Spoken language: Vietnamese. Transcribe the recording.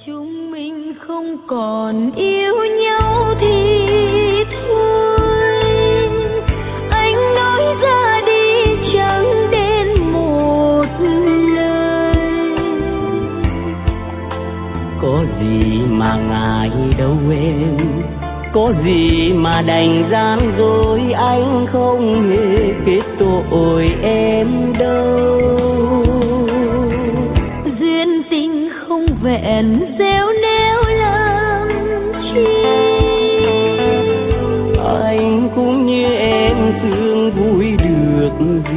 chúng mình không còn yêu nhau thì thôi, anh nói ra đi chẳng đến một lời. Có gì mà ngại đâu em, có gì mà đành gian dối, anh không hề kết tội em đâu. Duyên tình không vẹn réo néo làm chi, anh cũng như em thương vui được